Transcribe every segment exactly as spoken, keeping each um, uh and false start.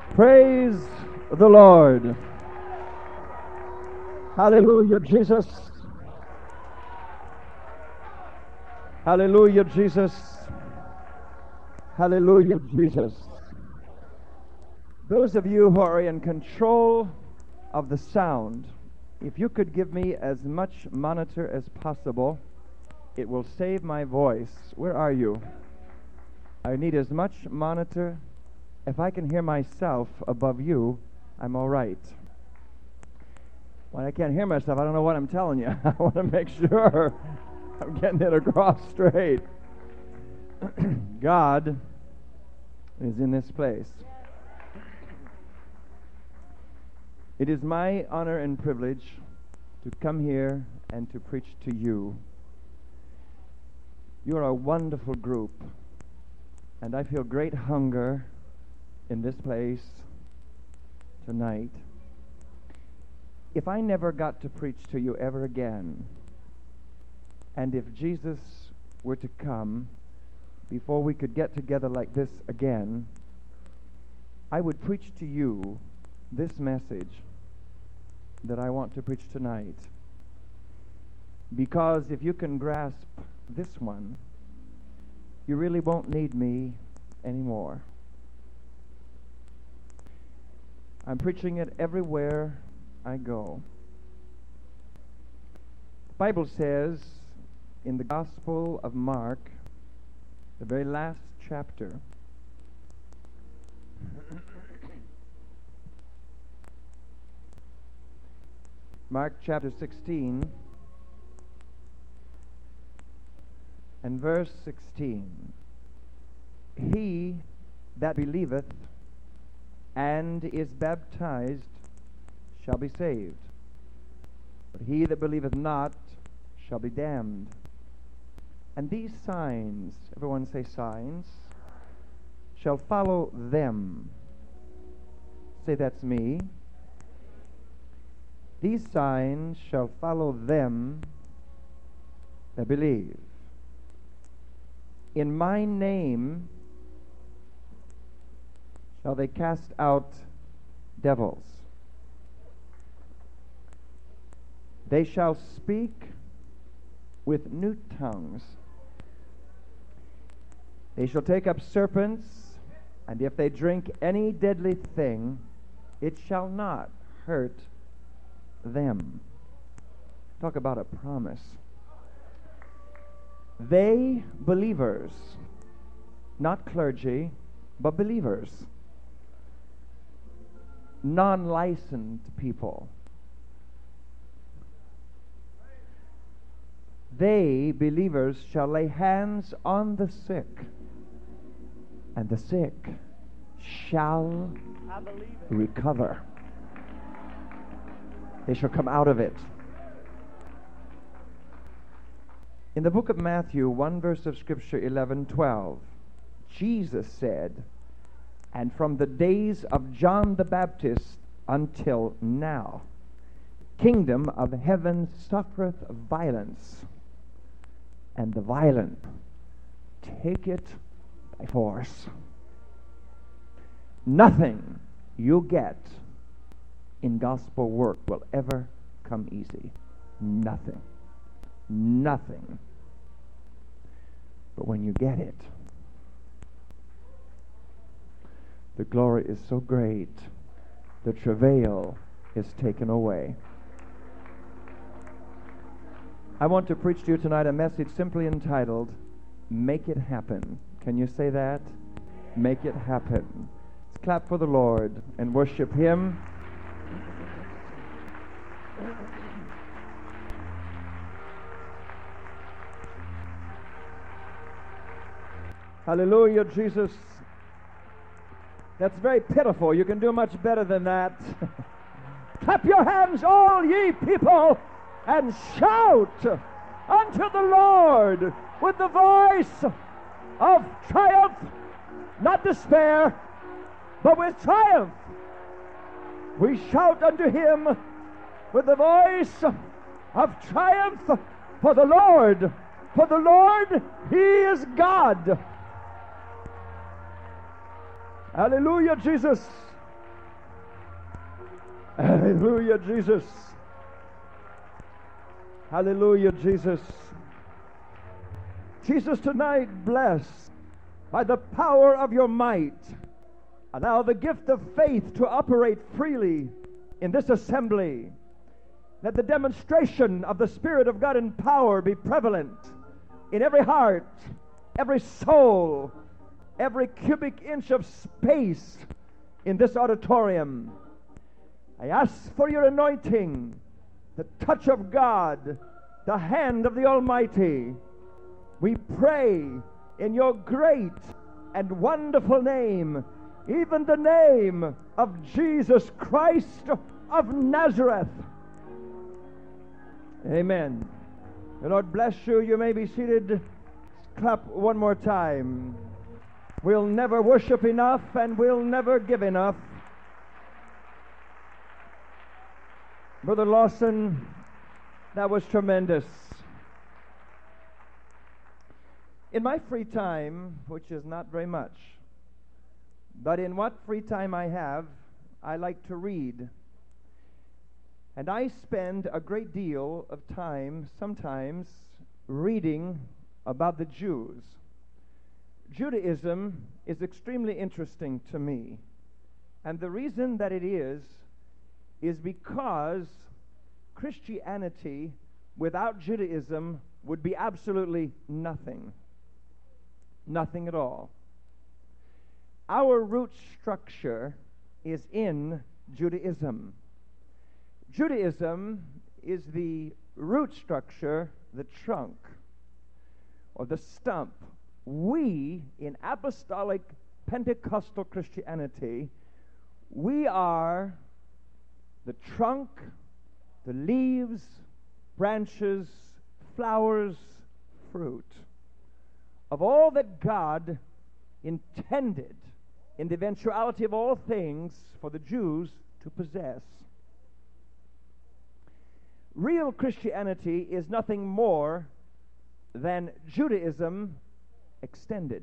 Praise the Lord. Hallelujah, Jesus. Hallelujah, Jesus. Hallelujah, Jesus. Those of you who are in control of the sound, if you could give me as much monitor as possible, it will save my voice. Where are you? I need as much monitor. If I can hear myself above you, I'm all right. When I can't hear myself, I don't know what I'm telling you. I want to make sure I'm getting it across straight. God is in this place. It is my honor and privilege to come here and to preach to you. You are a wonderful group, and I feel great hunger in this place tonight. If I never got to preach to you ever again, and if Jesus were to come before we could get together like this again, I would preach to you this message that I want to preach tonight. Because if you can grasp this one, you really won't need me anymore. I'm preaching it everywhere I go. The Bible says in the Gospel of Mark, the very last chapter, Mark chapter sixteen and verse sixteen. He that believeth and is baptized shall be saved, but he that believeth not shall be damned. And these signs, everyone say signs, shall follow them. Say, that's me. These signs shall follow them that believe. In my name shall they cast out devils. They shall speak with new tongues. They shall take up serpents, and if they drink any deadly thing, it shall not hurt them. Talk about a promise. They, believers, not clergy, but believers, non-licensed people, they, believers, shall lay hands on the sick, and the sick shall recover. They shall come out of it. In the book of Matthew, one verse of Scripture, eleven twelve, Jesus said, and from the days of John the Baptist until now, kingdom of heaven suffereth violence, and the violent take it by force. Nothing you get in gospel work will ever come easy. Nothing. Nothing. But when you get it, the glory is so great, the travail is taken away. I want to preach to you tonight a message simply entitled, Make It Happen. Can you say that? Make it happen. Let's clap for the Lord and worship Him. Hallelujah, Jesus. That's very pitiful. You can do much better than that. Clap your hands, all ye people, and shout unto the Lord with the voice of triumph, not despair, but with triumph. We shout unto Him with the voice of triumph, for the Lord, for the Lord, He is God. Hallelujah, Jesus. Hallelujah, Jesus. Hallelujah, Jesus. Jesus, tonight, bless by the power of your might. Allow the gift of faith to operate freely in this assembly. Let the demonstration of the Spirit of God in power be prevalent in every heart, every soul, every cubic inch of space in this auditorium. I ask for your anointing, the touch of God, the hand of the Almighty. We pray in your great and wonderful name, even the name of Jesus Christ of Nazareth. Amen. The Lord bless you. You may be seated. Clap one more time. We'll never worship enough, and we'll never give enough. Brother Lawson, that was tremendous. In my free time, which is not very much, but in what free time I have, I like to read. And I spend a great deal of time, sometimes, reading about the Jews. Judaism is extremely interesting to me. And the reason that it is, is because Christianity without Judaism would be absolutely nothing. Nothing at all. Our root structure is in Judaism. Judaism is the root structure, the trunk, or the stump. We, in apostolic Pentecostal Christianity, we are the trunk, the leaves, branches, flowers, fruit of all that God intended in the eventuality of all things for the Jews to possess. Real Christianity is nothing more than Judaism extended.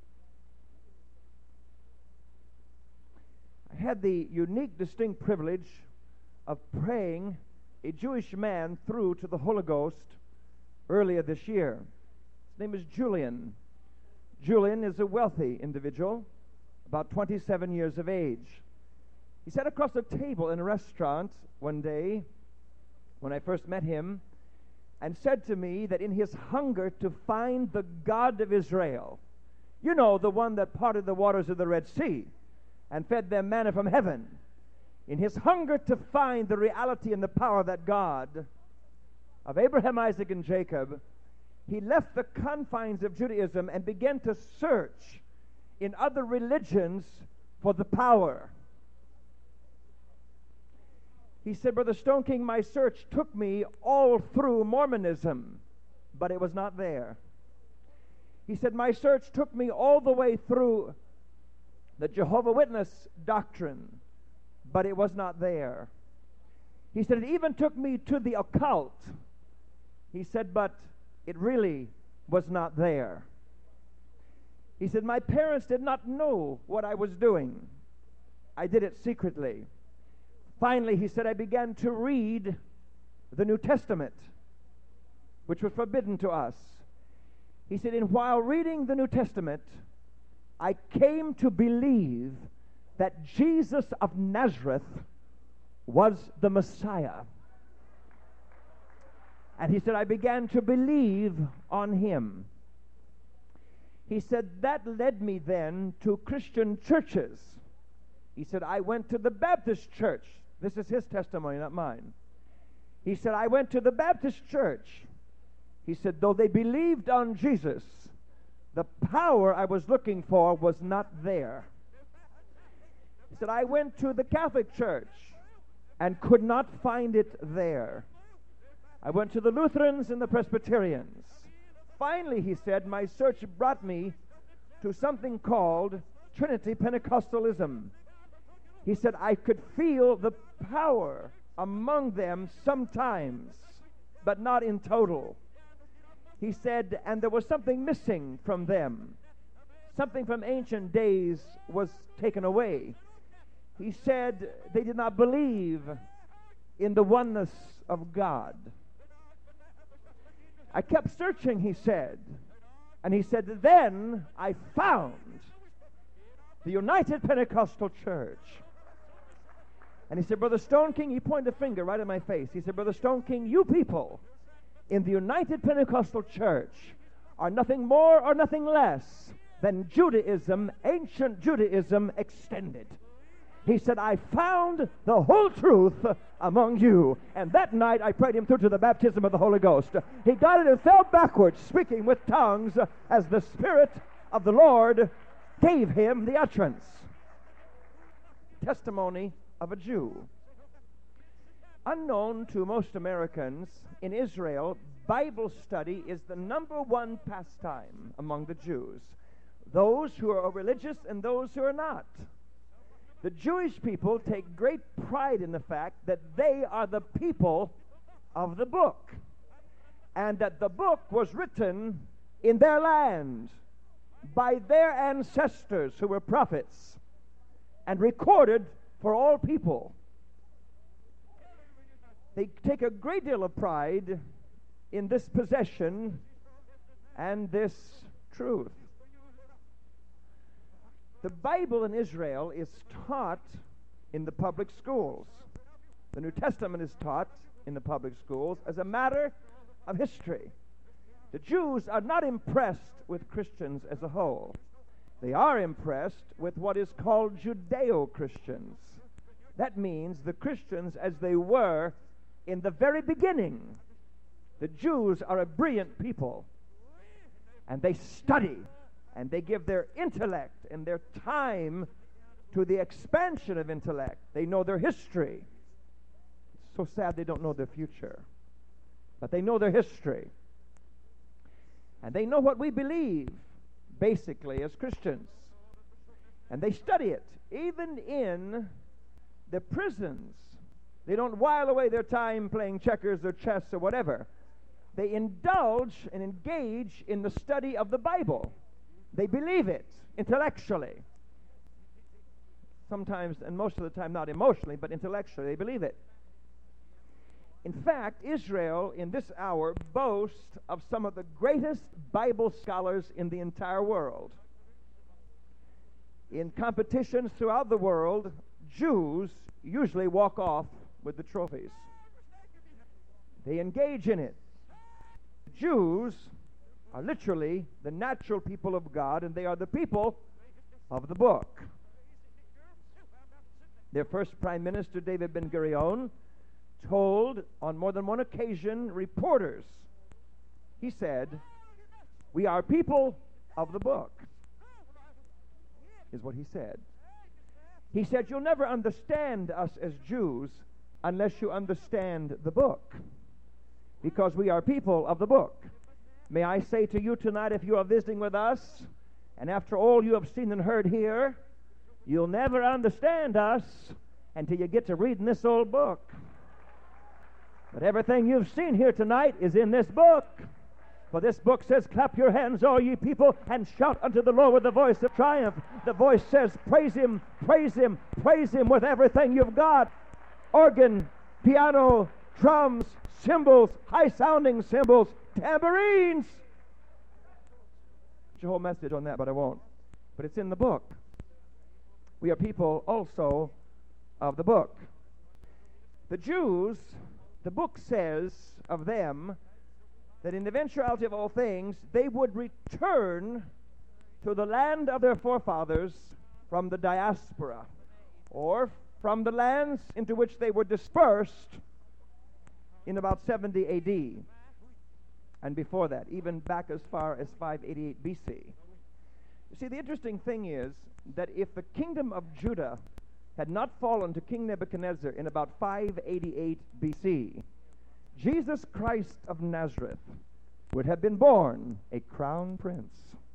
I had the unique, distinct privilege of praying a Jewish man through to the Holy Ghost earlier this year. His name is Julian. Julian is a wealthy individual, about twenty-seven years of age. He sat across a table in a restaurant one day when I first met him and said to me that in his hunger to find the God of Israel, you know, the one that parted the waters of the Red Sea and fed them manna from heaven, in his hunger to find the reality and the power of that God of Abraham, Isaac, and Jacob, he left the confines of Judaism and began to search in other religions for the power. He said, Brother Stone King, my search took me all through Mormonism, but it was not there. He said, my search took me all the way through the Jehovah's Witness doctrine, but it was not there. He said, it even took me to the occult. He said, but it really was not there. He said, my parents did not know what I was doing. I did it secretly. Finally, he said, I began to read the New Testament, which was forbidden to us. He said, and while reading the New Testament, I came to believe that Jesus of Nazareth was the Messiah. And he said, I began to believe on him. He said, that led me then to Christian churches. He said, I went to the Baptist church. This is his testimony, not mine. He said, I went to the Baptist church. He said, though they believed on Jesus, the power I was looking for was not there. He said, I went to the Catholic church and could not find it there. I went to the Lutherans and the Presbyterians. Finally, he said, my search brought me to something called Trinity Pentecostalism. He said, I could feel the power among them sometimes, but not in total. He said, and there was something missing from them. Something from ancient days was taken away. He said they did not believe in the oneness of God. I kept searching, he said, and he said, then I found the United Pentecostal Church. And he said, Brother Stone King, he pointed a finger right in my face. He said, Brother Stone King, you people in the United Pentecostal Church are nothing more or nothing less than Judaism, ancient Judaism extended. He said, I found the whole truth among you. And that night I prayed him through to the baptism of the Holy Ghost. He got it and fell backwards, speaking with tongues as the Spirit of the Lord gave him the utterance. Testimony of a Jew. Unknown to most Americans, in Israel, Bible study is the number one pastime among the Jews. Those who are religious and those who are not. The Jewish people take great pride in the fact that they are the people of the book, and that the book was written in their land by their ancestors who were prophets and recorded for all people. They take a great deal of pride in this possession and this truth. The Bible in Israel is taught in the public schools. The New Testament is taught in the public schools as a matter of history. The Jews are not impressed with Christians as a whole. They are impressed with what is called Judeo-Christians. That means the Christians as they were in the very beginning. The Jews are a brilliant people, and they study, and they give their intellect and their time to the expansion of intellect. They know their history. It's so sad they don't know their future. But they know their history. And they know what we believe, basically, as Christians. And they study it, even in the prisons. They don't while away their time playing checkers or chess or whatever. They indulge and engage in the study of the Bible. They believe it intellectually. Sometimes, and most of the time not emotionally, but intellectually, they believe it. In fact, Israel in this hour boasts of some of the greatest Bible scholars in the entire world. In competitions throughout the world, Jews usually walk off with the trophies. They engage in it. Jews are literally the natural people of God, and they are the people of the book. Their first Prime Minister, David Ben-Gurion, told on more than one occasion reporters, he said, we are people of the book, is what he said. He said, you'll never understand us as Jews unless you understand the book, because we are people of the book. May I say to you tonight, if you are visiting with us, and after all you have seen and heard here, you'll never understand us until you get to reading this old book. But everything you've seen here tonight is in this book. For this book says, clap your hands, all ye people, and shout unto the Lord with the voice of triumph. The voice says, praise him, praise him, praise him with everything you've got. Organ, piano, drums, cymbals, high-sounding cymbals, tambourines. There's a whole message on that, but I won't. But it's in the book. We are people also of the book. The Jews, the book says of them that in the eventuality of all things, they would return to the land of their forefathers from the diaspora, or from the lands into which they were dispersed in about seventy A D, and before that, even back as far as five eighty-eight B C. You see, the interesting thing is that if the kingdom of Judah had not fallen to King Nebuchadnezzar in about five eighty-eight B C, Jesus Christ of Nazareth would have been born a crown prince.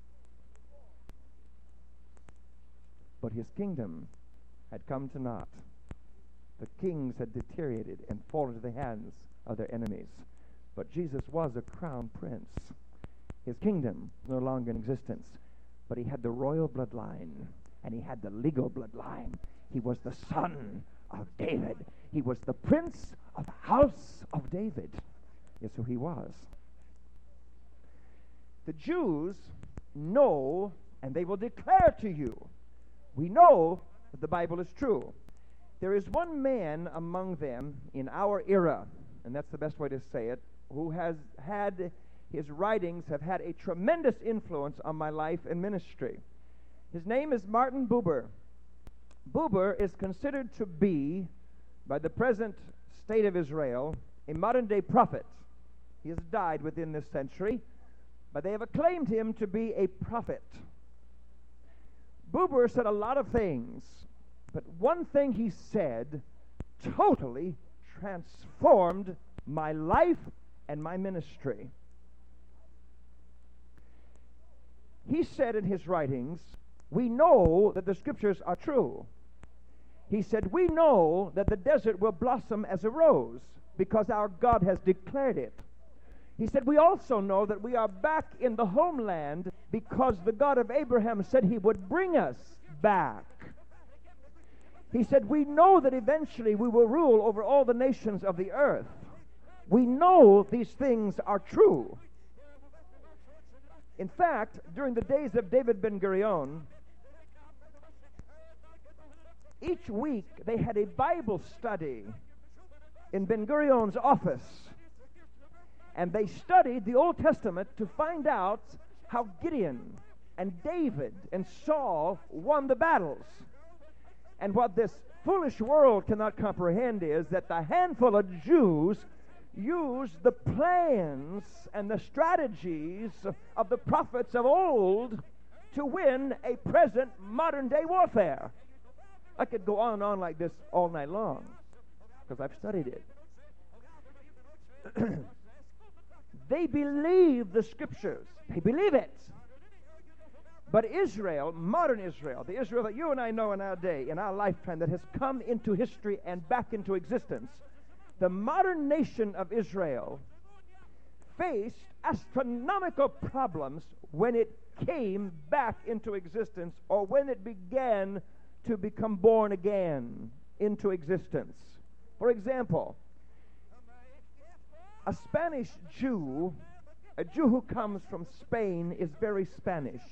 But his kingdom had come to naught. The kings had deteriorated and fallen into the hands of their enemies. But Jesus was a crown prince. His kingdom was no longer in existence, but he had the royal bloodline, and he had the legal bloodline, He was the son of David. He was the prince of the house of David. Yes, who he was. The Jews know, and they will declare to you, we know that the Bible is true. There is one man among them in our era, and that's the best way to say it, who has had, his writings have had a tremendous influence on my life and ministry. His name is Martin Buber. Buber is considered to be, by the present state of Israel, a modern-day prophet. He has died within this century, but they have acclaimed him to be a prophet. Buber said a lot of things, but one thing he said totally transformed my life and my ministry. He said in his writings, we know that the scriptures are true. He said, we know that the desert will blossom as a rose because our God has declared it. He said, we also know that we are back in the homeland because the God of Abraham said he would bring us back. He said, we know that eventually we will rule over all the nations of the earth. We know these things are true. In fact, during the days of David Ben-Gurion, each week they had a Bible study in Ben-Gurion's office. And they studied the Old Testament to find out how Gideon and David and Saul won the battles. And what this foolish world cannot comprehend is that the handful of Jews used the plans and the strategies of the prophets of old to win a present modern-day warfare. I could go on and on like this all night long because I've studied it. They believe the scriptures. They believe it. But Israel, modern Israel, the Israel that you and I know in our day, in our lifetime, that has come into history and back into existence, the modern nation of Israel faced astronomical problems when it came back into existence or when it began to become born again into existence. For example, a Spanish Jew, a Jew who comes from Spain, is very Spanish.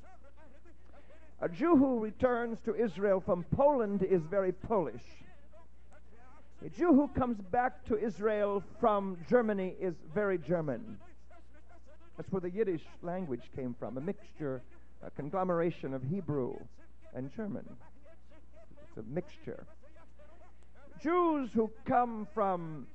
A Jew who returns to Israel from Poland is very Polish. A Jew who comes back to Israel from Germany is very German. That's where the Yiddish language came from, a mixture, a conglomeration of Hebrew and German. It's a mixture. Jews who come from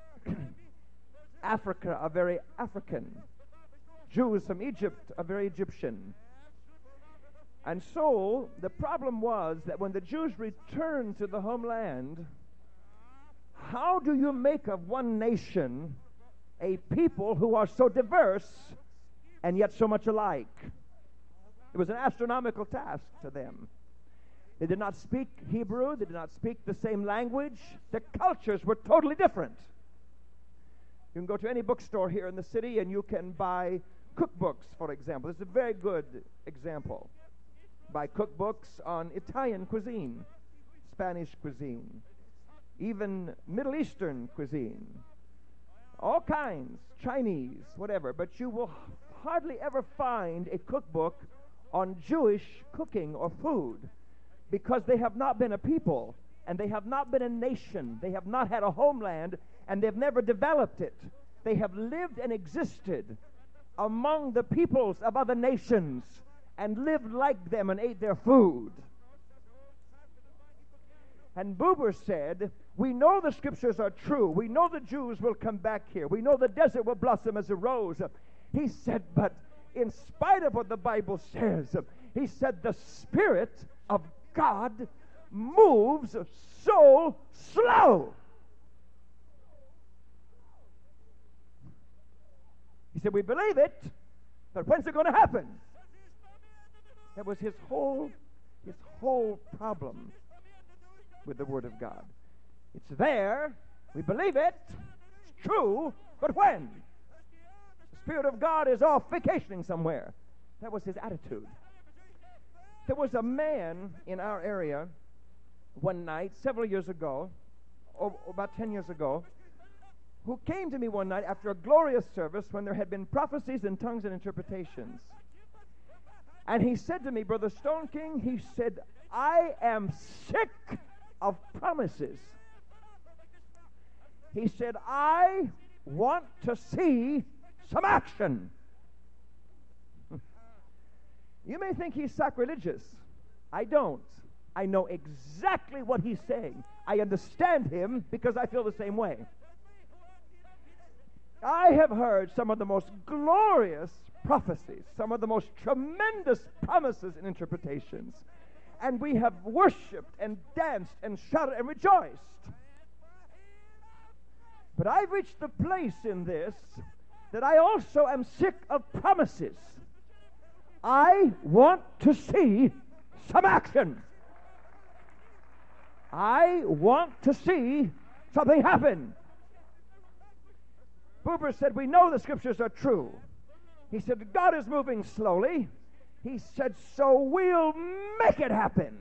Africa are very African. Jews from Egypt are very Egyptian. And so the problem was that when the Jews returned to the homeland, how do you make of one nation a people who are so diverse and yet so much alike? It was an astronomical task to them. They did not speak Hebrew. They did not speak the same language. Their cultures were totally different. You can go to any bookstore here in the city and you can buy cookbooks, for example. This is a very good example. Buy cookbooks on Italian cuisine, Spanish cuisine, even Middle Eastern cuisine, all kinds, Chinese, whatever. But you will hardly ever find a cookbook on Jewish cooking or food because they have not been a people and they have not been a nation. They have not had a homeland and they've never developed it. They have lived and existed among the peoples of other nations and lived like them and ate their food. And Buber said, we know the scriptures are true. We know the Jews will come back here. We know the desert will blossom as a rose. He said, but in spite of what the Bible says, he said, the Spirit of God moves so slow. He said, we believe it, but when's it going to happen? That was his whole, his whole problem with the Word of God. It's there, we believe it, it's true, but when? The Spirit of God is off vacationing somewhere. That was his attitude. There was a man in our area one night, several years ago, or about ten years ago, who came to me one night after a glorious service when there had been prophecies in tongues and interpretations. And he said to me, Brother Stone King, he said, I am sick of promises. He said, I want to see some action. You may think he's sacrilegious. I don't. I know exactly what he's saying. I understand him because I feel the same way. I have heard some of the most glorious prophecies, some of the most tremendous promises and interpretations, and we have worshiped and danced and shouted and rejoiced. But I've reached the place in this that I also am sick of promises. I want to see some action. I want to see something happen. Buber said, we know the scriptures are true. He said, God is moving slowly. He said, so we'll make it happen.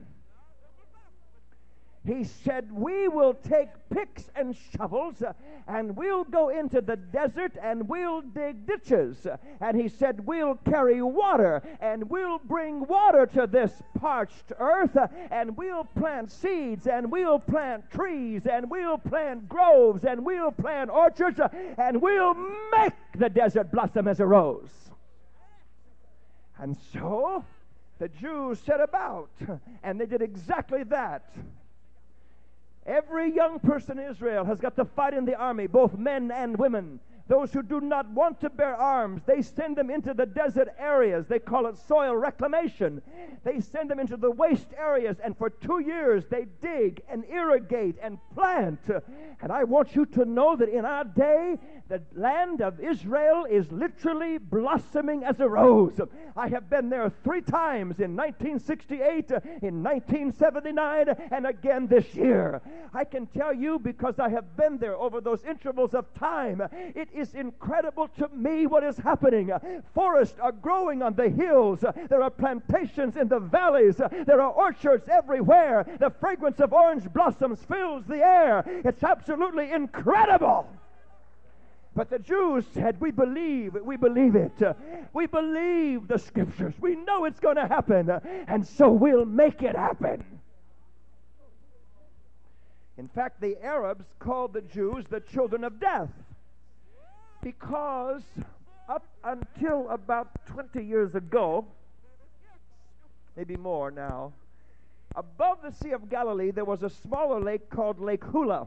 He said, we will take picks and shovels uh, and we'll go into the desert and we'll dig ditches. Uh, and he said, we'll carry water and we'll bring water to this parched earth uh, and we'll plant seeds and we'll plant trees and we'll plant groves and we'll plant orchards uh, and we'll make the desert blossom as a rose. And so the Jews set about and they did exactly that. Every young person in Israel has got to fight in the army, both men and women. Those who do not want to bear arms, they send them into the desert areas. They call it soil reclamation. They send them into the waste areas, and for two years they dig and irrigate and plant. And I want you to know that in our day, the land of Israel is literally blossoming as a rose. I have been there three times, in nineteen sixty-eight, in nineteen seventy-nine, and again this year. I can tell you, because I have been there over those intervals of time, it is incredible to me what is happening. Forests are growing on the hills. There are plantations in the valleys. There are orchards everywhere. The fragrance of orange blossoms fills the air. It's absolutely incredible. But the Jews said, we believe, we believe it. We believe the scriptures. We know it's going to happen. And so we'll make it happen. In fact, the Arabs called the Jews the children of death, because up until about twenty years ago, maybe more now, above the Sea of Galilee there was a smaller lake called Lake Hula.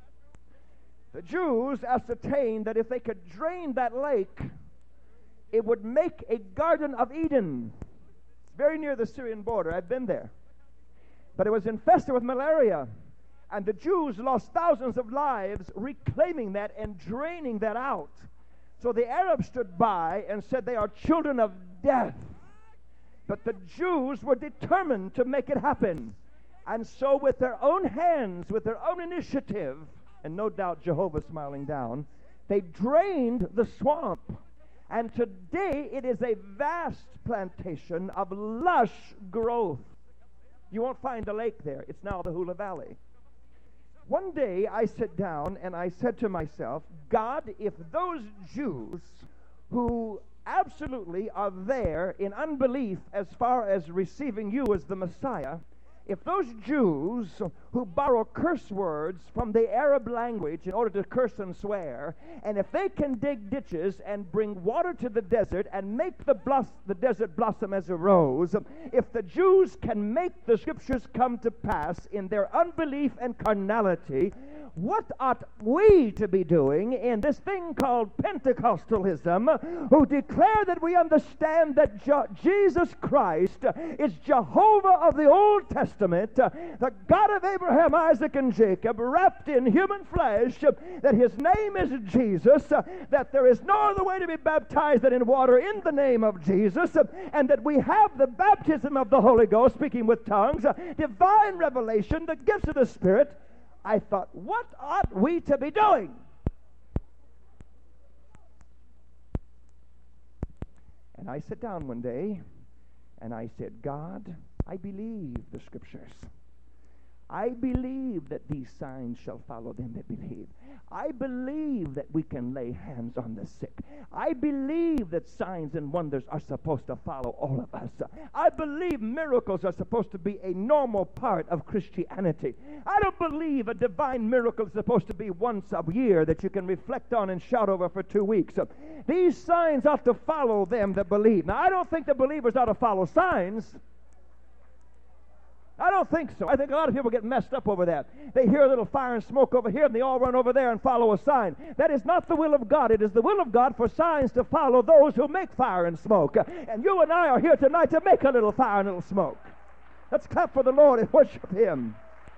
The Jews ascertained that if they could drain that lake, it would make a Garden of Eden. It's very near the Syrian border. I've been there. But it was infested with malaria. And the Jews lost thousands of lives reclaiming that and draining that out. So the Arabs stood by and said they are children of death. But the Jews were determined to make it happen. And so with their own hands, with their own initiative, and no doubt Jehovah smiling down, they drained the swamp. And today it is a vast plantation of lush growth. You won't find a lake there. It's now the Hula Valley. One day I sat down and I said to myself, God, if those Jews who absolutely are there in unbelief as far as receiving you as the Messiah, if those Jews who borrow curse words from the Arab language in order to curse and swear, and if they can dig ditches and bring water to the desert and make the, blos- the desert blossom as a rose, if the Jews can make the scriptures come to pass in their unbelief and carnality, what ought we to be doing in this thing called Pentecostalism, who declare that we understand that Je- Jesus Christ is Jehovah of the Old Testament, the God of Abraham, Isaac, and Jacob, wrapped in human flesh, that his name is Jesus, that there is no other way to be baptized than in water in the name of Jesus, and that we have the baptism of the Holy Ghost, speaking with tongues, divine revelation, the gifts of the Spirit. I thought, what ought we to be doing? And I sat down one day and I said, God, I believe the scriptures. I believe that these signs shall follow them that believe. I believe that we can lay hands on the sick. I believe that signs and wonders are supposed to follow all of us. I believe miracles are supposed to be a normal part of Christianity. I don't believe a divine miracle is supposed to be once a year that you can reflect on and shout over for two weeks. These signs ought to follow them that believe. Now, I don't think the believers ought to follow signs. I don't think so. I think a lot of people get messed up over that. They hear a little fire and smoke over here, and they all run over there and follow a sign. That is not the will of God. It is the will of God for signs to follow those who make fire and smoke. And you and I are here tonight to make a little fire and a little smoke. Let's clap for the Lord and worship Him.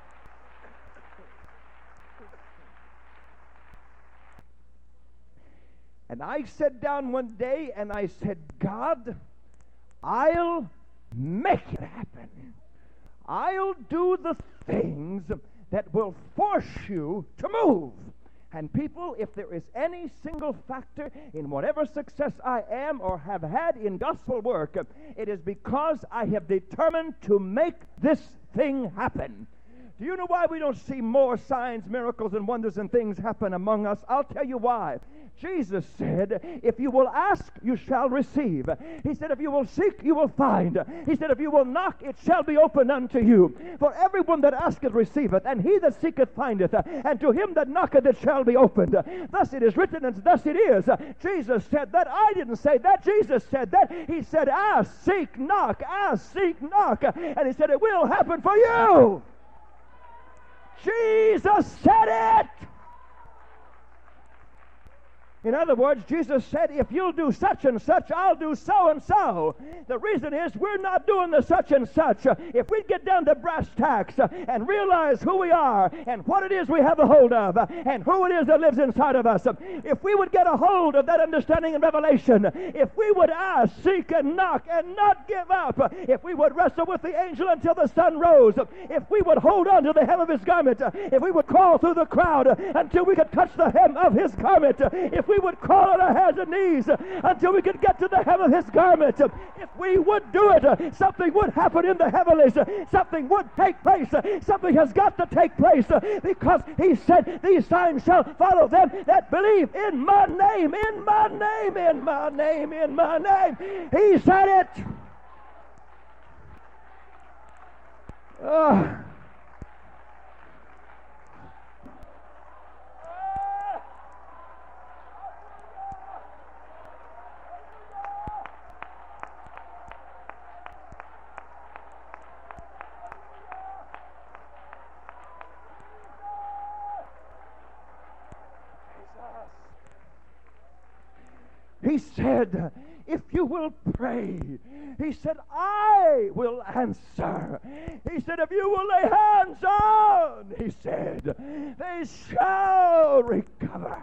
And I sat down one day and I said, God, I'll make it happen. I'll do the things that will force you to move. And people, if there is any single factor in whatever success I am or have had in gospel work, it is because I have determined to make this thing happen. Do you know why we don't see more signs, miracles, and wonders and things happen among us? I'll tell you why. Jesus said, if you will ask, you shall receive. He said, if you will seek, you will find. He said, if you will knock, it shall be opened unto you. For everyone that asketh receiveth, and he that seeketh findeth, and to him that knocketh it shall be opened. Thus it is written, and thus it is. Jesus said that. I didn't say that. Jesus said that. He said, ask, seek, knock, ask, seek, knock. And he said, it will happen for you. Jesus said it. In other words, Jesus said, if you'll do such and such, I'll do so and so. The reason is we're not doing the such and such. If we get down to brass tacks and realize who we are and what it is we have a hold of and who it is that lives inside of us, if we would get a hold of that understanding and revelation, if we would ask, seek, and knock and not give up, if we would wrestle with the angel until the sun rose, if we would hold on to the hem of his garment, if we would crawl through the crowd until we could touch the hem of his garment, if we would crawl on our hands and knees until we could get to the hem of his garment. If we would do it, something would happen in the heavenlies. Something would take place. Something has got to take place because he said, these signs shall follow them that believe in my name, in my name, in my name, in my name. He said it. Oh. He said, if you will pray, he said, I will answer. He said, if you will lay hands on, he said, they shall recover.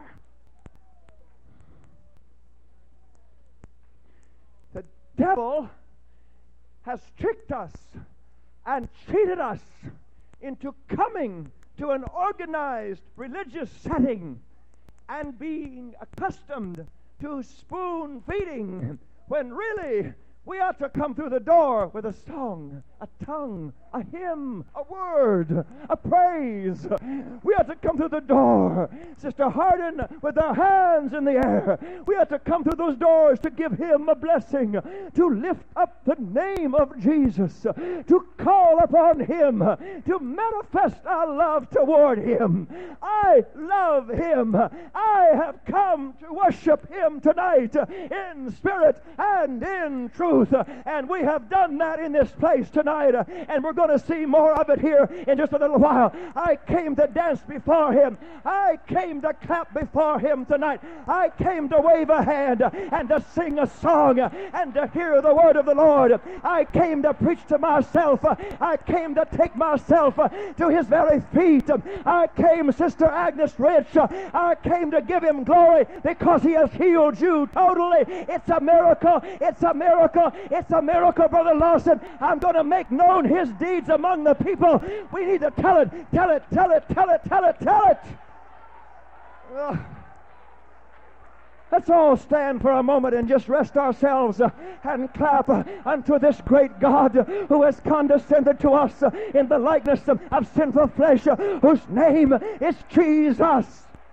The devil has tricked us and cheated us into coming to an organized religious setting and being accustomed to spoon feeding, when really we ought to come through the door with a song, a tongue, a hymn, a word, a praise. We ought to come through the door, Sister Hardin, with our hands in the air. We ought to come through those doors to give him a blessing, to lift up the name of Jesus, to call upon him, to manifest our love toward him. I love him. I have come to worship him tonight in spirit and in truth. And we have done that in this place tonight, and we're going to see more of it here in just a little while. I came to dance before him. I came to clap before him tonight. I came to wave a hand and to sing a song and to hear the word of the Lord. I came to preach to myself. I came to take myself to his very feet. I came, Sister Agnes Rich, I came to give him glory because he has healed you totally. It's a miracle. It's a miracle. It's a miracle, Brother Lawson. I'm going to make known his deeds among the people. We need to tell it, tell it, tell it, tell it, tell it, tell it. Ugh. Let's all stand for a moment and just rest ourselves uh, and clap uh, unto this great God uh, who has condescended to us uh, in the likeness uh, of sinful flesh, uh, whose name is Jesus.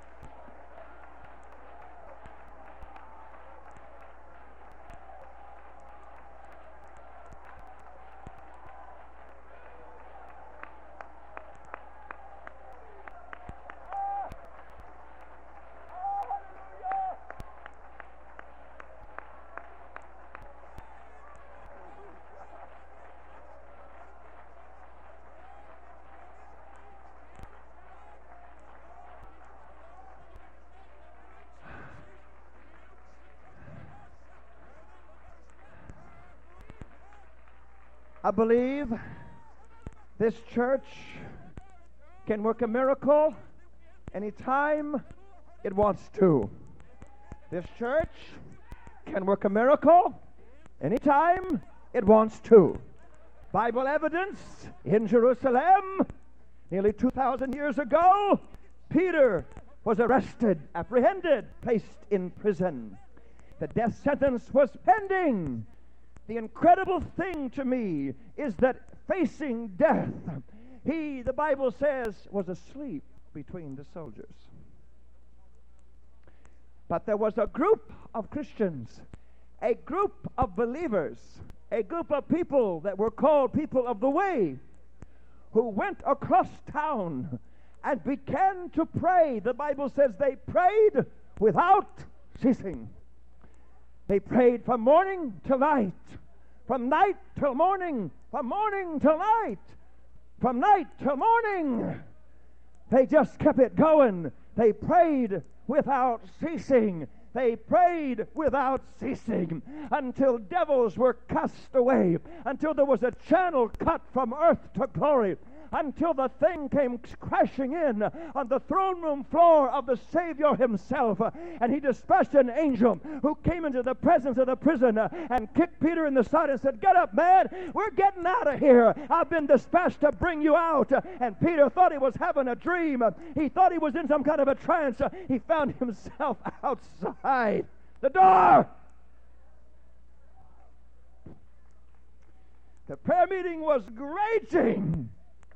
I believe this church can work a miracle anytime it wants to. This church can work a miracle anytime it wants to. Bible evidence in Jerusalem nearly two thousand years ago, Peter was arrested, apprehended, placed in prison. The death sentence was pending. The incredible thing to me is that facing death, he, the Bible says, was asleep between the soldiers. But there was a group of Christians, a group of believers, a group of people that were called people of the way, who went across town and began to pray. The Bible says they prayed without ceasing. They prayed from morning till night, from night till morning, from morning till night, from night till morning. They just kept it going. They prayed without ceasing. They prayed without ceasing until devils were cast away, until there was a channel cut from earth to glory, until the thing came crashing in on the throne room floor of the Savior himself. And he dispatched an angel who came into the presence of the prison and kicked Peter in the side and said, "Get up, man, we're getting out of here. I've been dispatched to bring you out." And Peter thought he was having a dream. He thought he was in some kind of a trance. He found himself outside the door. The prayer meeting was raging.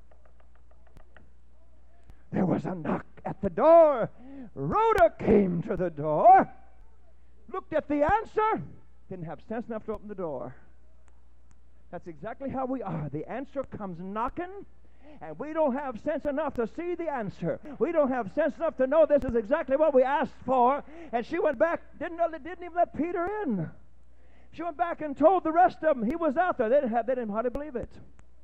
There was a knock at the door. Rhoda came to the door, looked at the answer, didn't have sense enough to open the door. That's exactly how we are. The answer comes knocking, and we don't have sense enough to see the answer. We don't have sense enough to know this is exactly what we asked for. And she went back, didn't, didn't even let Peter in. She went back and told the rest of them he was out there. They didn't, have, they didn't hardly believe it.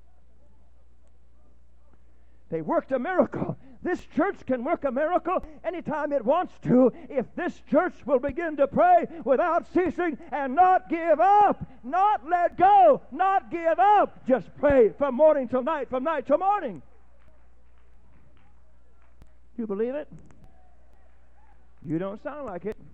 They worked a miracle. This church can work a miracle anytime it wants to if this church will begin to pray without ceasing and not give up, not let go, not give up. Just pray from morning till night, from night till morning. You believe it? You don't sound like it.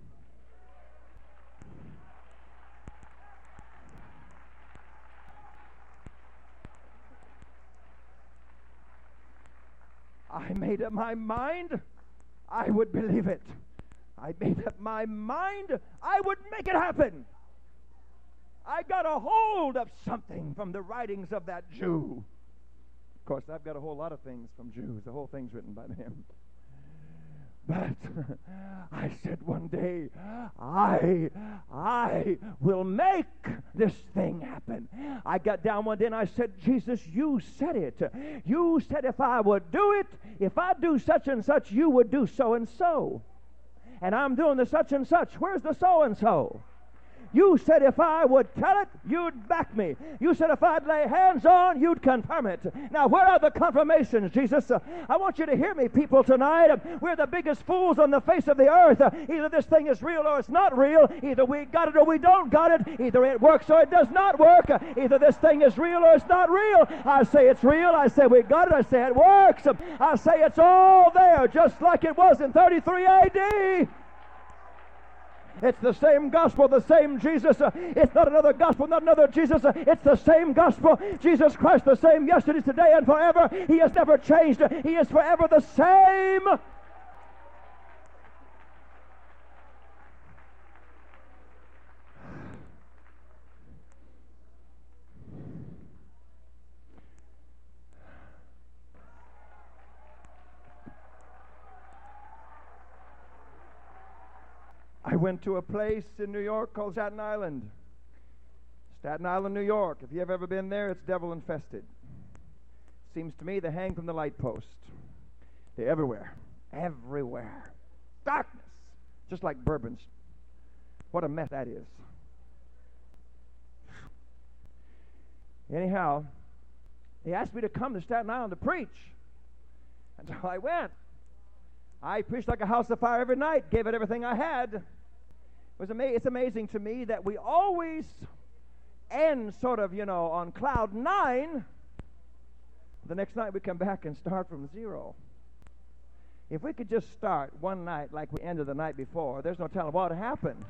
I made up my mind I would believe it. I made up my mind I would make it happen. I got a hold of something from the writings of that Jew. Of course, I've got a whole lot of things from Jews. The whole thing's written by them. But I said one day, I, I will make this thing happen. I got down one day and I said, Jesus, you said it. You said if I would do it, if I do such and such, you would do so and so. And I'm doing the such and such. Where's the so and so? You said if I would tell it, you'd back me. You said if I'd lay hands on, you'd confirm it. Now, where are the confirmations, Jesus? Uh, I want you to hear me, people, tonight. Uh, we're the biggest fools on the face of the earth. Uh, either this thing is real or it's not real. Either we got it or we don't got it. Either it works or it does not work. Uh, either this thing is real or it's not real. I say it's real. I say we got it. I say it works. Uh, I say it's all there, just like it was in thirty-three A D It's the same gospel, the same Jesus. Uh, it's not another gospel, not another Jesus. Uh, it's the same gospel. Jesus Christ, the same yesterday, today, and forever. He has never changed. Uh, he is forever the same. I went to a place in New York called Staten Island. Staten Island, New York. If you've ever been there, it's devil infested. Seems to me they hang from the light post. They're everywhere. Everywhere. Darkness. Just like Bourbon. What a mess that is. Anyhow, they asked me to come to Staten Island to preach. And so I went. I preached like a house of fire every night, gave it everything I had. It was ama- it's amazing to me that we always end sort of, you know, on cloud nine. The next night we come back and start from zero. If we could just start one night like we ended the night before, there's no telling what would happen.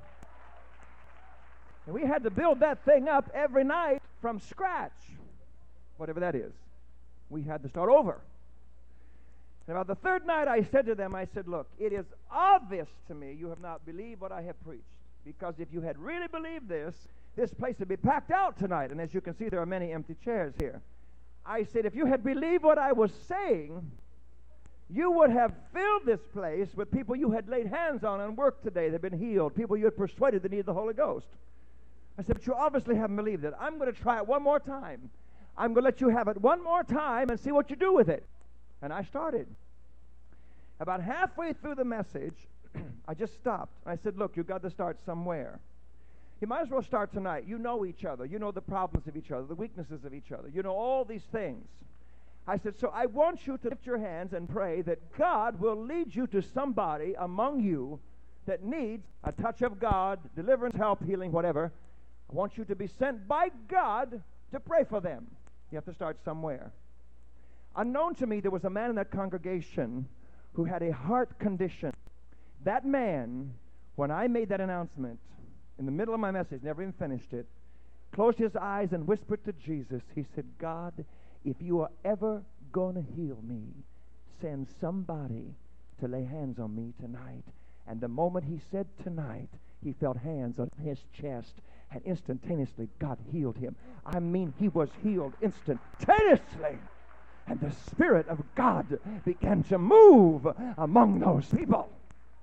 And we had to build that thing up every night from scratch, whatever that is. We had to start over. And about the third night I said to them, I said, look, it is obvious to me you have not believed what I have preached. Because if you had really believed this, this place would be packed out tonight. And as you can see, there are many empty chairs here. I said, if you had believed what I was saying, you would have filled this place with people you had laid hands on and worked today. They've been healed. People you had persuaded they needed the Holy Ghost. I said, but you obviously haven't believed it. I'm going to try it one more time. I'm going to let you have it one more time and see what you do with it. And I started. About halfway through the message, I just stopped. I said, look, you've got to start somewhere. You might as well start tonight. You know each other. You know the problems of each other, the weaknesses of each other. You know all these things. I said, so I want you to lift your hands and pray that God will lead you to somebody among you that needs a touch of God, deliverance, help, healing, whatever. I want you to be sent by God to pray for them. You have to start somewhere. Unknown to me, there was a man in that congregation who had a heart condition. That man, when I made that announcement, in the middle of my message, never even finished it, closed his eyes and whispered to Jesus. He said, God, if you are ever going to heal me, send somebody to lay hands on me tonight. And the moment he said tonight, he felt hands on his chest, and instantaneously God healed him. I mean, he was healed instantaneously. And the Spirit of God began to move among those people.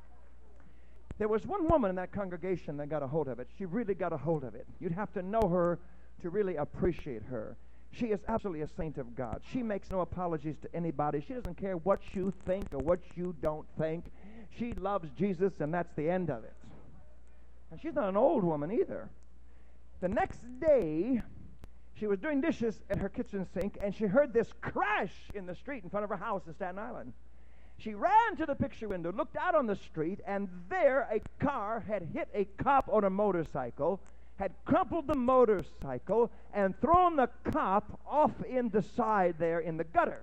There was one woman in that congregation that got a hold of it. She really got a hold of it. You'd have to know her to really appreciate her. She is absolutely a saint of God. She makes no apologies to anybody. She doesn't care what you think or what you don't think. She loves Jesus, and that's the end of it. And she's not an old woman either. The next day, she was doing dishes at her kitchen sink, and she heard this crash in the street in front of her house in Staten Island. She ran to the picture window, looked out on the street, and there a car had hit a cop on a motorcycle, had crumpled the motorcycle, and thrown the cop off in the side there in the gutter.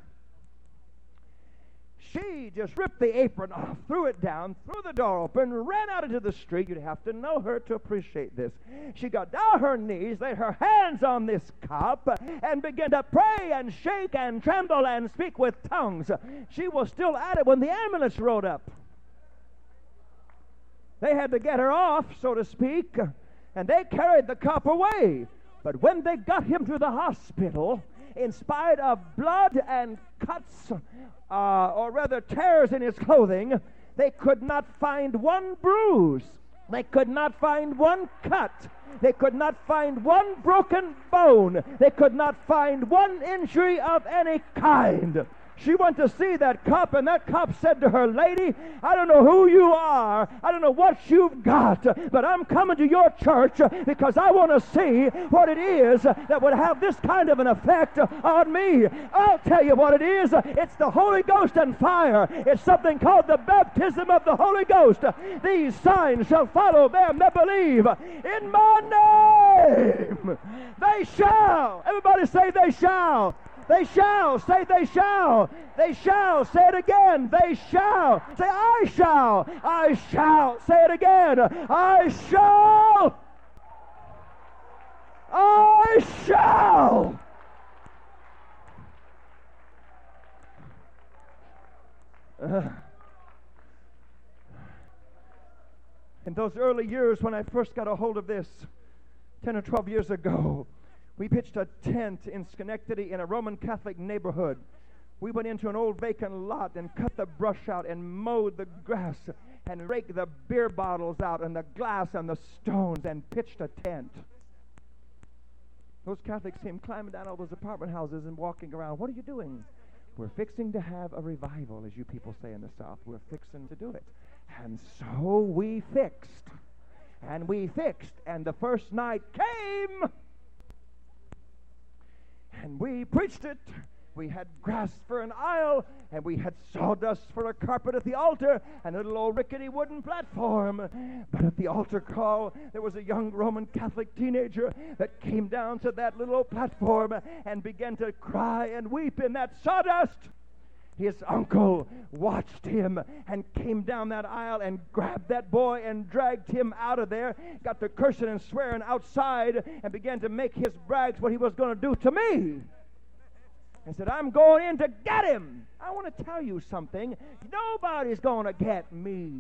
She just ripped the apron off, threw it down, threw the door open, ran out into the street. You'd have to know her to appreciate this. She got down on her knees, laid her hands on this cop, and began to pray and shake and tremble and speak with tongues. She was still at it when the ambulance rode up. They had to get her off, so to speak, and they carried the cop away. But when they got him to the hospital, in spite of blood and cuts, uh, or rather tears in his clothing, they could not find one bruise. They could not find one cut. They could not find one broken bone. They could not find one injury of any kind. She went to see that cop, and that cop said to her, lady, I don't know who you are. I don't know what you've got, but I'm coming to your church because I want to see what it is that would have this kind of an effect on me. I'll tell you what it is. It's the Holy Ghost and fire. It's something called the baptism of the Holy Ghost. These signs shall follow them that believe in my name. They shall. Everybody say they shall. They shall. Say they shall. They shall. Say it again. They shall. Say I shall. I shall. Say it again. I shall. I shall. Uh, in those early years when I first got a hold of this, ten or twelve years ago, we pitched a tent in Schenectady in a Roman Catholic neighborhood. We went into an old vacant lot and cut the brush out and mowed the grass. and raked the beer bottles out and the glass and the stones and pitched a tent. Those Catholics came climbing down all those apartment houses and walking around. What are you doing? We're fixing to have a revival, as you people say in the South. We're fixing to do it. And so we fixed. And we fixed. And the first night came. And we preached it. We had grass for an aisle, and we had sawdust for a carpet at the altar, and a little old rickety wooden platform. But at the altar call, there was a young Roman Catholic teenager that came down to that little old platform and began to cry and weep in that sawdust. His uncle watched him and came down that aisle and grabbed that boy and dragged him out of there, got to cursing and swearing outside, and began to make his brags what he was going to do to me. And said, I'm going in to get him. I want to tell you something. Nobody's going to get me.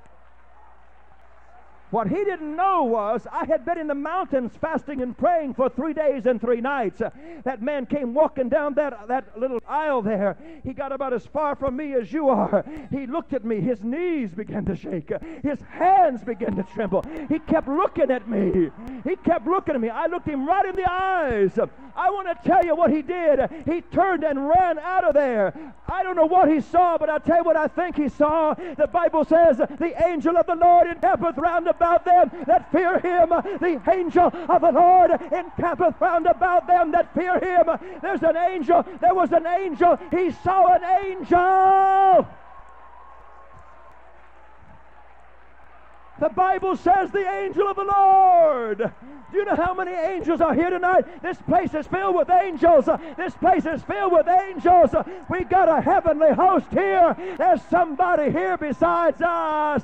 What he didn't know was I had been in the mountains fasting and praying for three days and three nights. Uh, that man came walking down that, that little aisle there. He got about as far from me as you are. He looked at me. His knees began to shake. Uh, his hands began to tremble. He kept looking at me. He kept looking at me. I looked him right in the eyes. Uh, I want to tell you what he did. Uh, he turned and ran out of there. I don't know what he saw, but I'll tell you what I think he saw. The Bible says, the angel of the Lord encampeth round about them that fear him. The angel of the Lord encampeth round about them that fear him. There's an angel. There was an angel. He saw an angel. The Bible says the angel of the Lord. Do you know how many angels are here tonight? This place is filled with angels. This place is filled with angels. We got a heavenly host here. There's somebody here besides us.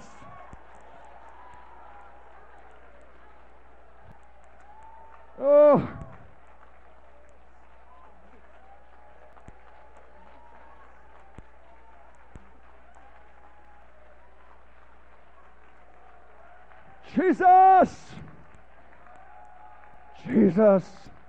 Oh. Jesus! Jesus!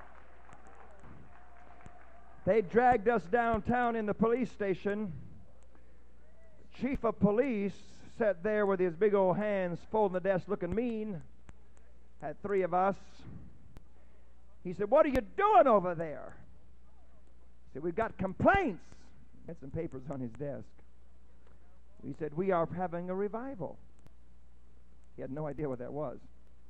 They dragged us downtown in the police station. The chief of police sat there with his big old hands folding the desk looking mean. Had three of us. He said, what are you doing over there? He said, we've got complaints. He had some papers on his desk. He said, we are having a revival. He had no idea what that was.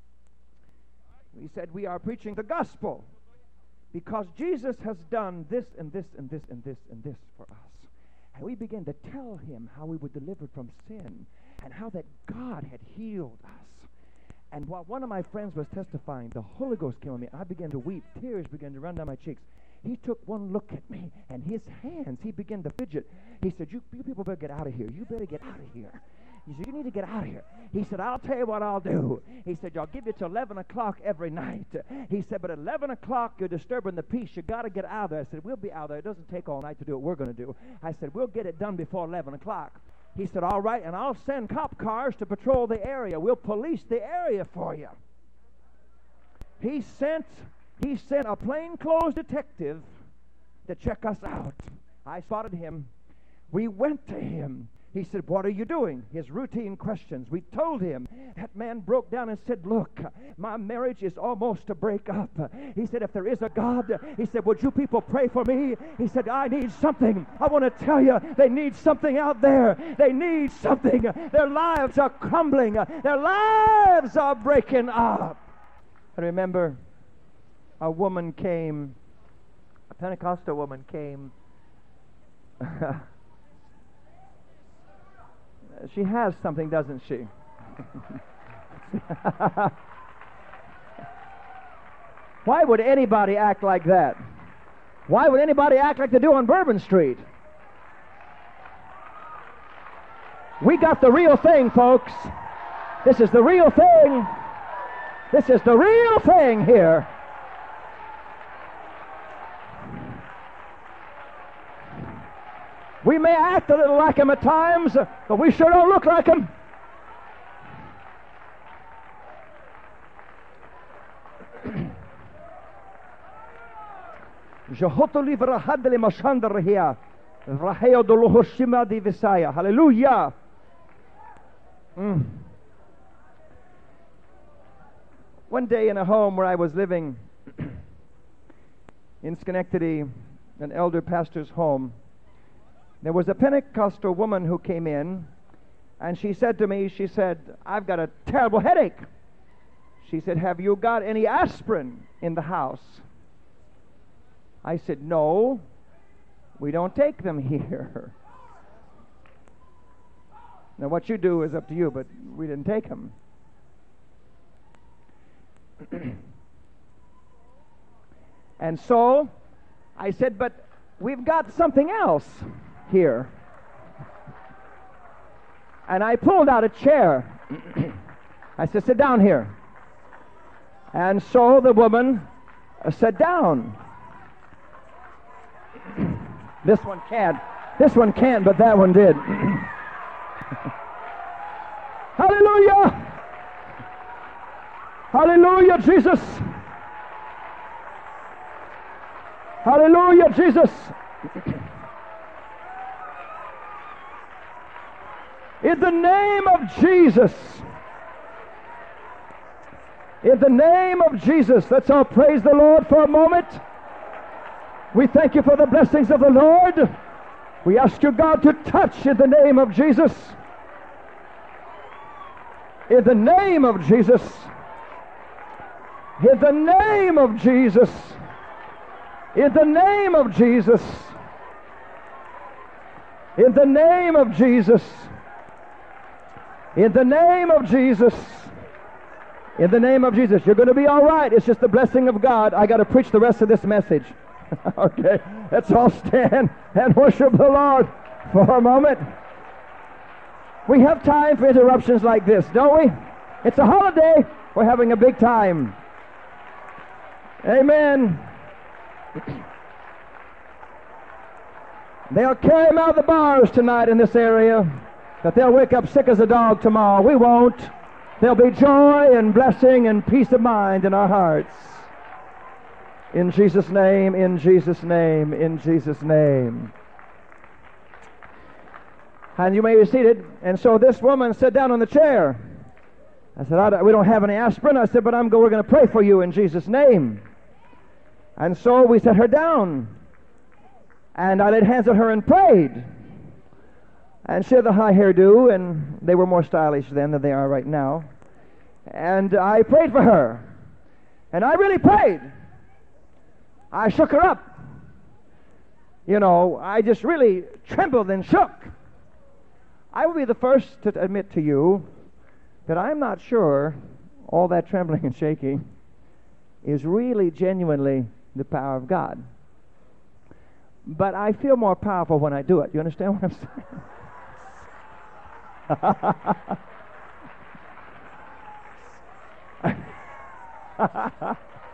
He said, we are preaching the gospel because Jesus has done this and this and this and this and this for us. And we began to tell him how we were delivered from sin and how that God had healed us. And while one of my friends was testifying, the Holy Ghost came on me. I began to weep. Tears began to run down my cheeks. He took one look at me, and his hands, he began to fidget. He said, you, you people better get out of here. You better get out of here. He said, you need to get out of here. He said, I'll tell you what I'll do. He said, I'll give you till eleven o'clock every night. He said, but at eleven o'clock, you're disturbing the peace. You got to get out of there. I said, we'll be out there. It doesn't take all night to do what we're going to do. I said, we'll get it done before eleven o'clock. He said, all right, and I'll send cop cars to patrol the area. We'll police the area for you. He sent, he sent a plainclothes detective to check us out. I spotted him. We went to him. He said, what are you doing? His routine questions. We told him. That man broke down and said, look, my marriage is almost to break up. He said, if there is a God, he said, would you people pray for me? He said, I need something. I want to tell you, they need something out there. They need something. Their lives are crumbling. Their lives are breaking up. I remember a woman came, a Pentecostal woman came. She has something, doesn't she? Why would anybody act like that? Why would anybody act like they do on Bourbon Street? We got the real thing, folks. This is the real thing. This is the real thing here. We may act a little like him at times, but we sure don't look like him. Hallelujah. Mm. One day in a home where I was living in Schenectady, an elder pastor's home, there was a Pentecostal woman who came in, and she said to me, she said, "I've got a terrible headache." She said, "Have you got any aspirin in the house?" I said, "No, we don't take them here." Now, what you do is up to you, but we didn't take them. And so I said, "But we've got something else here." And I pulled out a chair. I said, "Sit down here." And so the woman uh, sat down. This one can't. This one can't, but that one did. Hallelujah! Hallelujah, Jesus! Hallelujah, Jesus! In the name of Jesus, in the name of Jesus, let's all praise the Lord for a moment. We thank you for the blessings of the Lord. We ask you, God, to touch in the name of Jesus. In the name of Jesus. In the name of Jesus. In the name of Jesus. In the name of Jesus. In the name of Jesus. In the name of Jesus. You're going to be all right. It's just the blessing of God. I got to preach the rest of this message. Okay, let's all stand and worship the Lord for a moment. We have time for interruptions like this, don't we? It's a holiday. We're having a big time. Amen. They'll carry them out of the bars tonight in this area, but they'll wake up sick as a dog tomorrow. We won't. There'll be joy and blessing and peace of mind in our hearts. In Jesus' name, in Jesus' name, in Jesus' name. And you may be seated. And so this woman sat down on the chair. I said, I don't, we don't have any aspirin. I said, but I'm go, we're going to pray for you in Jesus' name. And so we set her down. And I laid hands on her and prayed. And she had the high hairdo, and they were more stylish then than they are right now. And I prayed for her. And I really prayed. I shook her up. You know, I just really trembled and shook. I will be the first to admit to you that I'm not sure all that trembling and shaking is really genuinely the power of God. But I feel more powerful when I do it. You understand what I'm saying?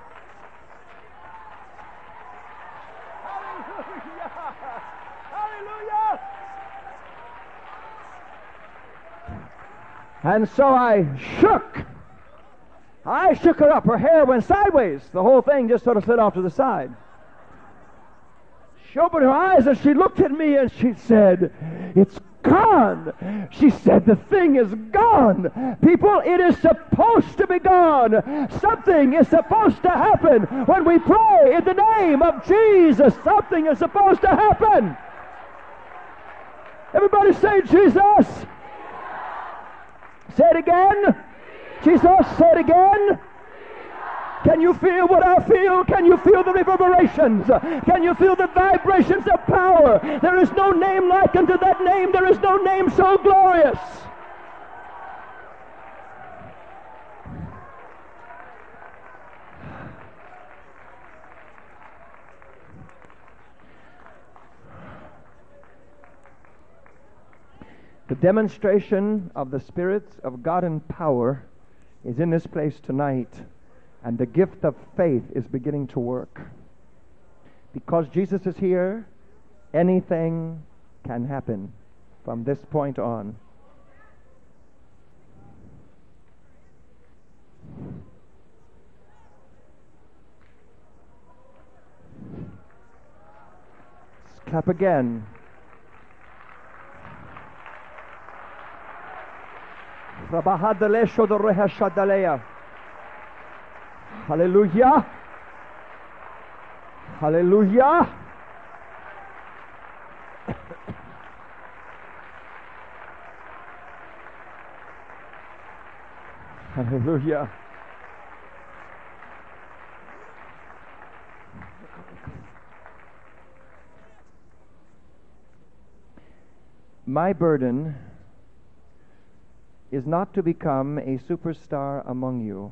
And so I shook. I shook her up. Her hair went sideways. The whole thing just sort of slid off to the side. She opened her eyes and she looked at me and she said, "It's gone." She said, "The thing is gone." People, it is supposed to be gone. Something is supposed to happen when we pray in the name of Jesus. Something is supposed to happen. Everybody say Jesus. Say it again. Jesus, say it again. Can you feel what I feel? Can you feel the reverberations? Can you feel the vibrations of power? There is no name like unto that name. There is no name so glorious. The demonstration of the spirits of God in power is in this place tonight, and the gift of faith is beginning to work. Because Jesus is here, anything can happen from this point on. Let's clap again. Rabahadalesho the Rehashadalea. Hallelujah. Hallelujah. Hallelujah. My burden is not to become a superstar among you,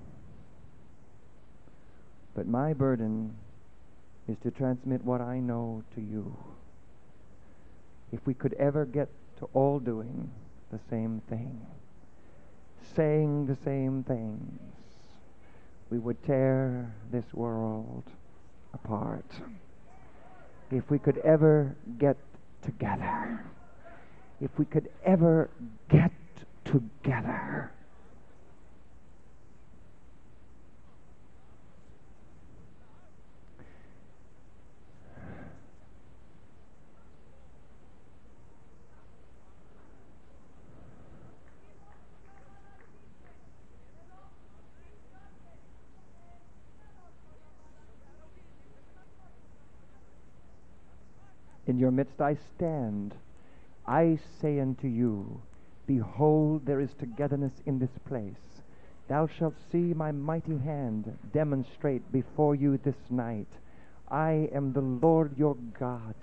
but my burden is to transmit what I know to you. If we could ever get to all doing the same thing, saying the same things, we would tear this world apart. If we could ever get together, if we could ever get together. In your midst I stand. I say unto you, behold, there is togetherness in this place. Thou shalt see my mighty hand demonstrate before you this night. I am the Lord your God.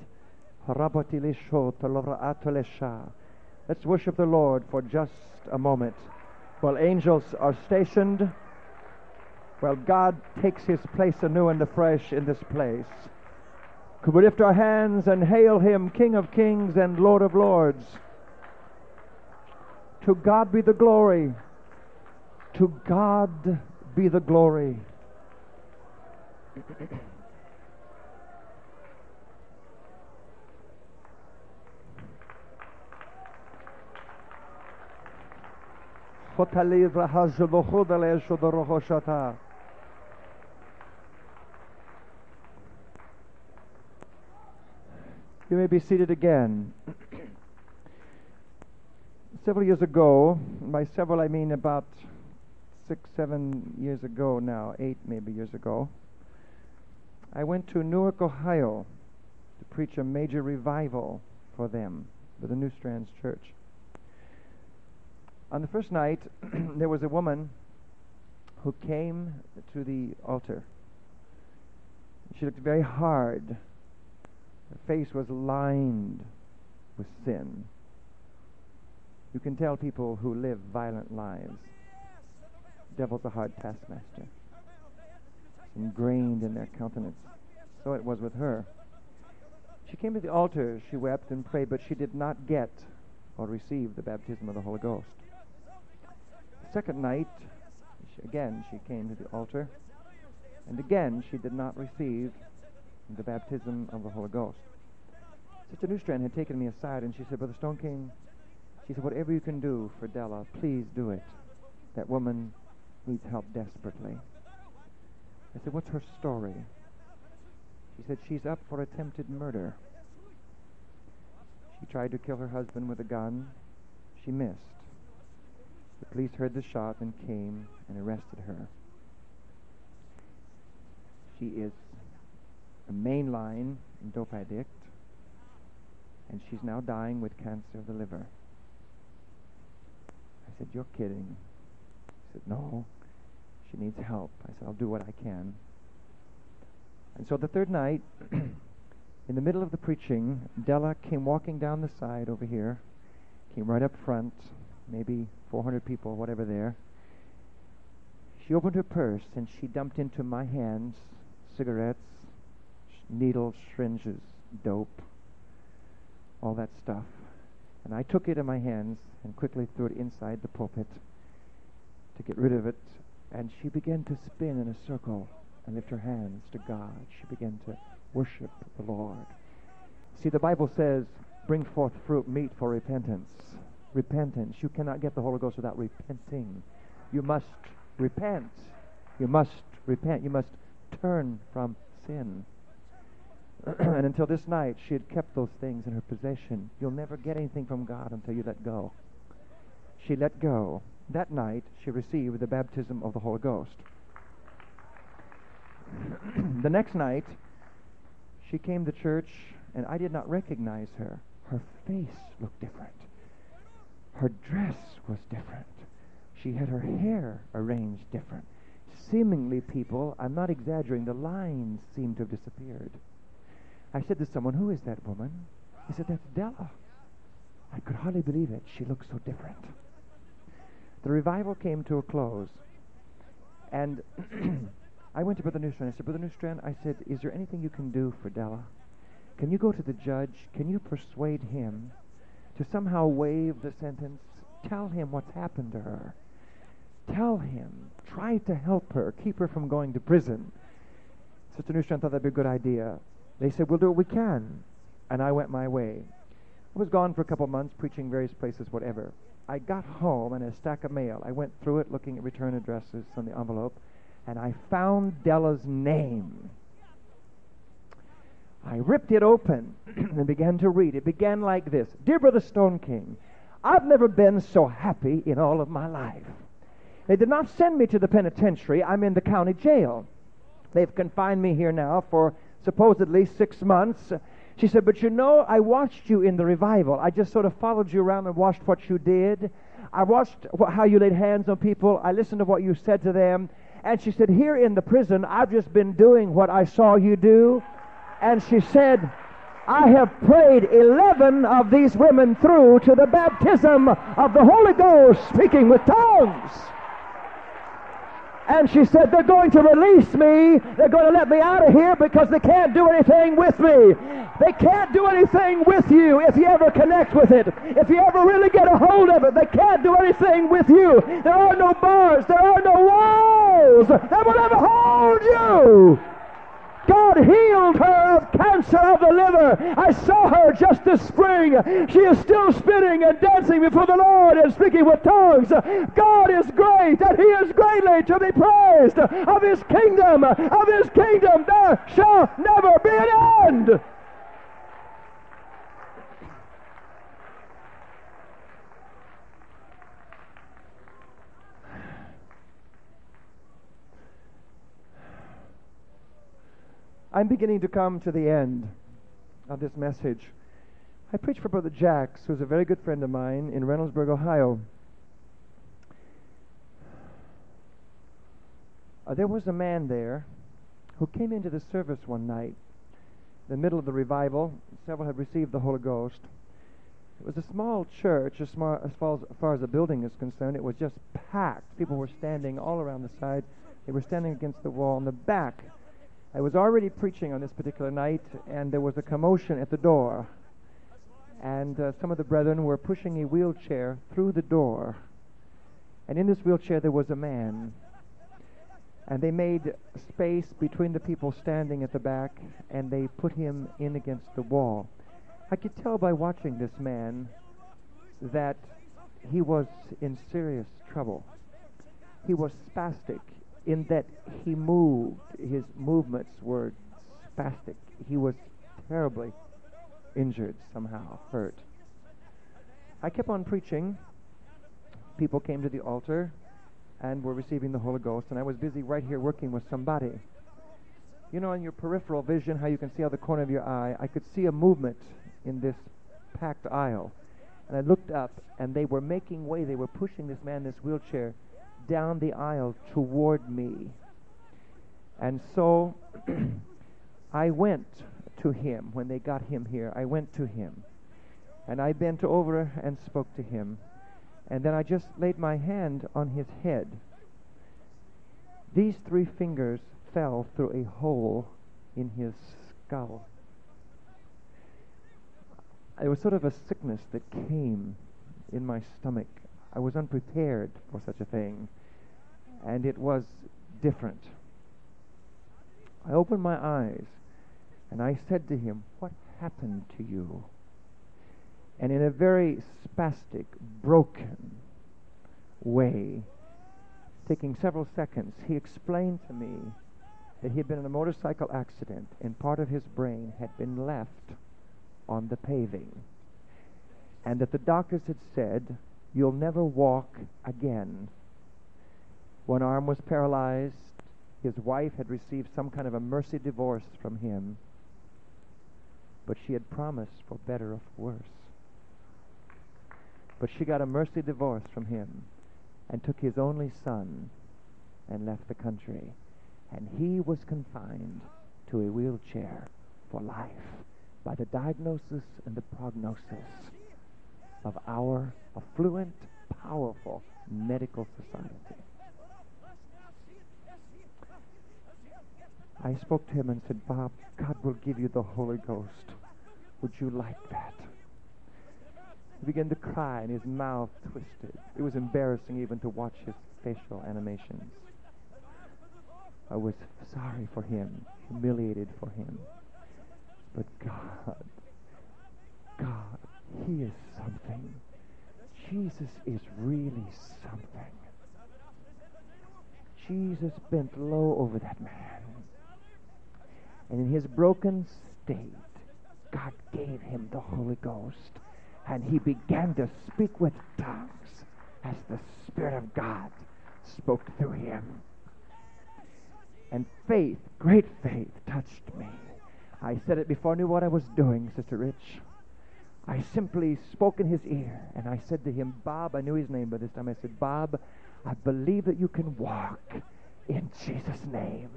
Let's worship the Lord for just a moment. While angels are stationed, while God takes his place anew and afresh in this place. Could we lift our hands and hail him, King of kings and Lord of lords? To God be the glory. To God be the glory. You may be seated again. Several years ago, by several I mean about six, seven years ago now, eight maybe years ago, I went to Newark, Ohio to preach a major revival for them, for the New Strands Church. On the first night, there was a woman who came to the altar. She looked very hard. Her face was lined with sin. You can tell people who live violent lives. The devil's a hard taskmaster. It's ingrained in their countenance. So it was with her. She came to the altar, she wept and prayed, but she did not get or receive the baptism of the Holy Ghost. The second night, she, again, she came to the altar, and again she did not receive the baptism of the Holy Ghost. Sister Newstrand had taken me aside and she said, Brother Stone King, she said, whatever you can do for Della, please do it. That woman needs help desperately. I said, what's her story? She said, she's up for attempted murder. She tried to kill her husband with a gun. She missed. The police heard the shot and came and arrested her. She is a mainline dope addict, and she's now dying with cancer of the liver. I said, you're kidding. He said, no, she needs help. I said, I'll do what I can. And so the third night, in the middle of the preaching, Della came walking down the side over here, came right up front, maybe four hundred people, whatever there. She opened her purse and she dumped into my hands cigarettes, needles, syringes, dope, all that stuff. And I took it in my hands and quickly threw it inside the pulpit to get rid of it. And she began to spin in a circle and lift her hands to God. She began to worship the Lord. See, the Bible says, bring forth fruit meet for repentance. Repentance. You cannot get the Holy Ghost without repenting. You must repent. You must repent. You must turn from sin. And until this night, she had kept those things in her possession. You'll never get anything from God until you let go. She let go, That night, she received the baptism of the Holy Ghost. The next night, she came to church, and I did not recognize her. Her face looked different. Her dress was different. She had her hair arranged different. Seemingly, people, I'm not exaggerating, the lines seemed to have disappeared. I said to someone, "Who is that woman?" He said, "That's Della." I could hardly believe it. She looked so different. The revival came to a close, and I went to Brother Newstrand. I said, "Brother Newstrand," I said, "is there anything you can do for Della? Can you go to the judge? Can you persuade him to somehow waive the sentence? Tell him what's happened to her. Tell him. Try to help her. Keep her from going to prison." Sister Newstrand thought that'd be a good idea. They said, "We'll do what we can." And I went my way. I was gone for a couple of months, preaching various places, whatever. I got home and a stack of mail. I went through it, looking at return addresses on the envelope, and I found Della's name. I ripped it open and began to read. It began like this: "Dear Brother Stone King, I've never been so happy in all of my life. They did not send me to the penitentiary. I'm in the county jail. They've confined me here now for supposedly six months. She said, "But you know, I watched you in the revival. I just sort of followed you around and watched what you did. I watched wh- how you laid hands on people. I listened to what you said to them." And she said, "Here in the prison, I've just been doing what I saw you do." And she said, "I have prayed eleven of these women through to the baptism of the Holy Ghost, speaking with tongues." And she said, "They're going to release me. They're going to let me out of here because they can't do anything with me." They can't do anything with you if you ever connect with it. If you ever really get a hold of it, they can't do anything with you. There are no bars. There are no walls that will ever hold you. God healed her of cancer of the liver. I saw her just this spring. She is still spinning and dancing before the Lord and speaking with tongues. God is great, and He is greatly to be praised. Of His kingdom, of His kingdom, there shall never be an end. I'm beginning to come to the end of this message. I preached for Brother Jacks, who's a very good friend of mine in Reynoldsburg, Ohio. Uh, there was a man there who came into the service one night, in the middle of the revival. Several had received the Holy Ghost. It was a small church, as far as, far as, as far as the building is concerned. It was just packed. People were standing all around the side. They were standing against the wall in the back. I was already preaching on this particular night, and there was a commotion at the door. And uh, some of the brethren were pushing a wheelchair through the door. And in this wheelchair there was a man. And they made space between the people standing at the back, and they put him in against the wall. I could tell by watching this man that he was in serious trouble. He was spastic, in that he moved. His movements were spastic. He was terribly injured, somehow hurt. I kept on preaching. People came to the altar and were receiving the Holy Ghost, and I was busy right here working with somebody. You know, in your peripheral vision, how you can see out the corner of your eye, I could see a movement in this packed aisle. And I looked up, and they were making way. They were pushing this man in this wheelchair down the aisle toward me. And so I went to him. When they got him here, I went to him. And I bent over and spoke to him. And then I just laid my hand on his head. These three fingers fell through a hole in his skull. It was sort of a sickness that came in my stomach. I was unprepared for such a thing, and it was different. I opened my eyes, and I said to him, "What happened to you?" And in a very spastic, broken way, taking several seconds, he explained to me that he had been in a motorcycle accident, and part of his brain had been left on the paving, and that the doctors had said you'll never walk again. One arm was paralyzed. His wife had received some kind of a mercy divorce from him, but she had promised for better or for worse. But she got a mercy divorce from him and took his only son and left the country. And he was confined to a wheelchair for life by the diagnosis and the prognosis of our affluent, powerful medical society. I spoke to him and said, Bob, God will give you the Holy Ghost. Would you like that? He began to cry and his mouth twisted. It was embarrassing even to watch his facial animations. I was sorry for him, humiliated for him. But God, God, he is something. Jesus is really something. Jesus bent low over that man. And in his broken state, God gave him the Holy Ghost. And he began to speak with tongues as the Spirit of God spoke through him. And faith, great faith, touched me. I said it before I knew what I was doing, Sister Rich. I simply spoke in his ear, and I said to him, Bob, I knew his name by this time. I said, Bob, I believe that you can walk in Jesus' name.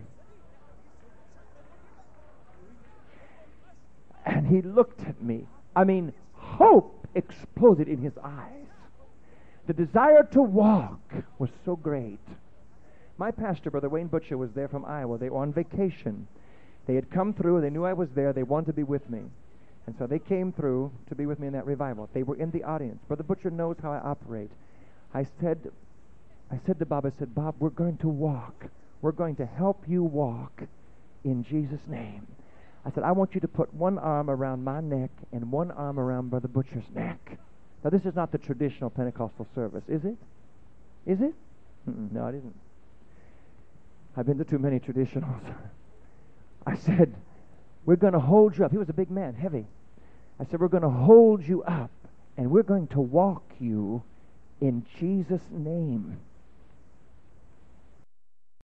And he looked at me. I mean, hope exploded in his eyes. The desire to walk was so great. My pastor, Brother Wayne Butcher, was there from Iowa. They were on vacation. They had come through. They knew I was there. They wanted to be with me. And so they came through to be with me in that revival. They were in the audience. Brother Butcher knows how I operate. I said, I said to Bob, I said, Bob, we're going to walk. We're going to help you walk in Jesus' name. I said, I want you to put one arm around my neck and one arm around Brother Butcher's neck. Now, this is not the traditional Pentecostal service, is it? Is it? Mm-mm, no, it isn't. I've been to too many traditionals. I said, we're going to hold you up. He was a big man, heavy. I said, we're going to hold you up, and we're going to walk you in Jesus' name.